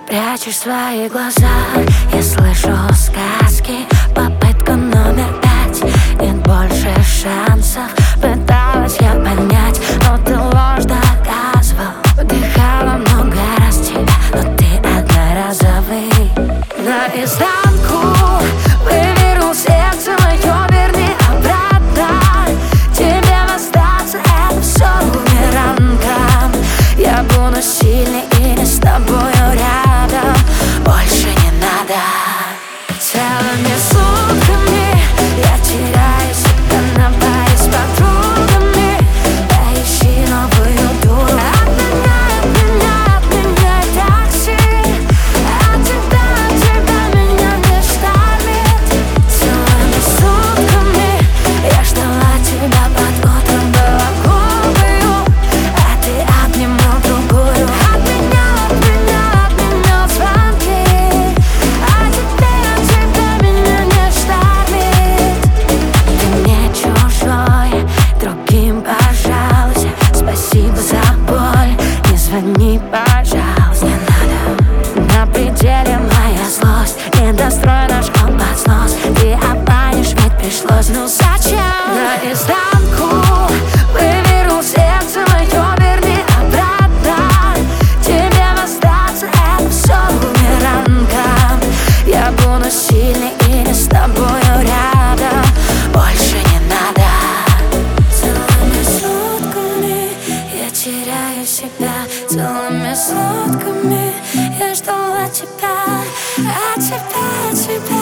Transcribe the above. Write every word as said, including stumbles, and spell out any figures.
Прячешь свои глаза, я слышу сказки. Попытка номер пять, нет больше шансов. Пыталась я понять, но ты ложь доказывал. Вдыхала много раз тебя, но ты одноразовый. Наизнанку вывернул сердце мое, верни обратно. Тебе остаться, это все бумерангом. Я буду сильный и не с тобою рядом. Больше не надо. Целыми сутками я теряю себя на баре с подругами. Поищи новую дуру. Отменяй, отменяй, отменяй такси. От тебя, от тебя меня не штормит. Целыми сутками я ждала тебя под утром, была голую, а ты обнимал другую. Отменял, отменял, отменял звонки. А теперь от тебя меня не штормит. Ты мне чужой, другим пожалуйся. Спасибо за боль, не звони, пожалуйста. Не надо. На пределе моя злость, недострой наш он под снос. Ты обманешь, ведь пришлось, ну зачем? Наизнанку вывернул сердце мое, верни обратно. Тебе остаться, это все бумерангом. Я буду сильный и не с тобою рядом. Больше не надо. Целыми сутками я теряю себя. Целыми сутками я ждала тебя, а тебя, тебя